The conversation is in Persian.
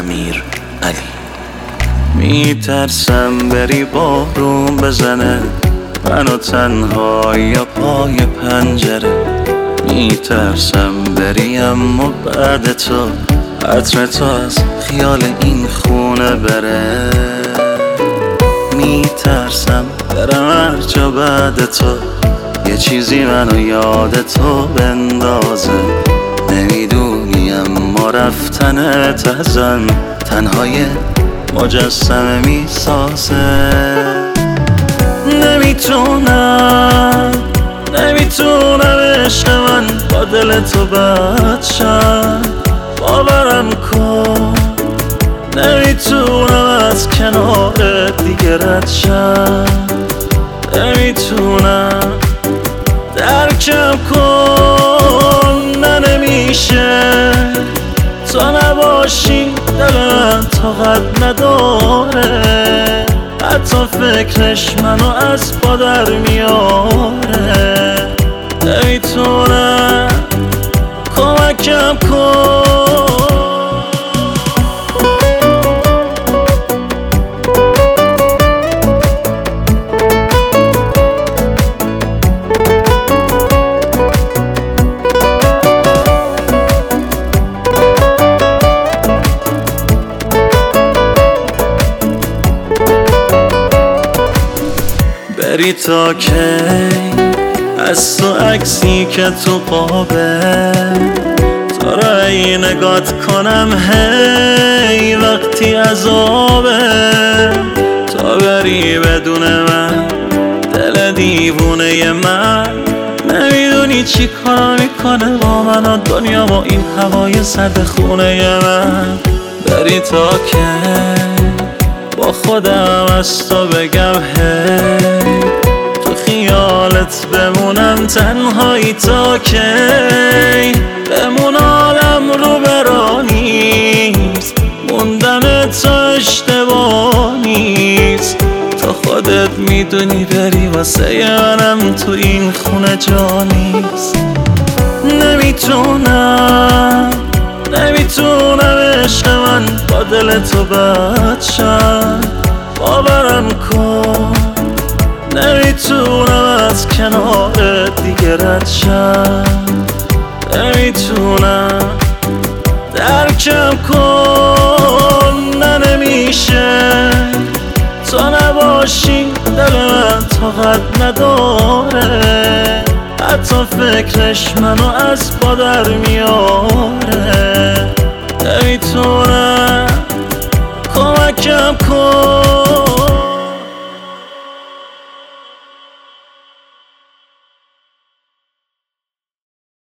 امیر علی. میترسم بری بارون بزنه منو تنها یا پای پنجره، میترسم بری اما بعد تو عطر تو از خیال این خونه بره. میترسم برم هر جا بعد تو یه چیزی منو یاد تو بندازه، نمیدونی اما رفتنت ازم تنهای مجسمه میسازه. نمیتونم عشق من با دل تو بد شم، باورم کن نمیتونم از کنارت دیگه رد شم، نمیتونم درکم کن. نمیشه تو نباشی دل من طاقت نداره، حتی فکرش منو از پا در میاره. نمیتونم کمکم کن. بری تا کی از تو عکسی که تو قابه تو را ای نگات کنم هی وقتی عذابه، تا بری بدون من دل دیوونه من نمیدونی چی کارا میکنه با من و دنیا با این هوای سرد خونه من. بری تا کی با خودم از تو بگم هی تو خیالت بمونم تنهایی تا کی، بمون آدم رو برا نیست، موندن تو اشتباه نیست، تو خودت میدونی بری واسه منم تو این خونه جا نیست. نمیتونم عشق من با دل تو بد شم، باورم کن نمیتونم از کنارت دیگه رد شم، نمیتونم درکم کن. نمیشه تو نباشی دل من طاقت نداره، حتی فکرش منو از پا در میاره. نمیتونم کمکم کن.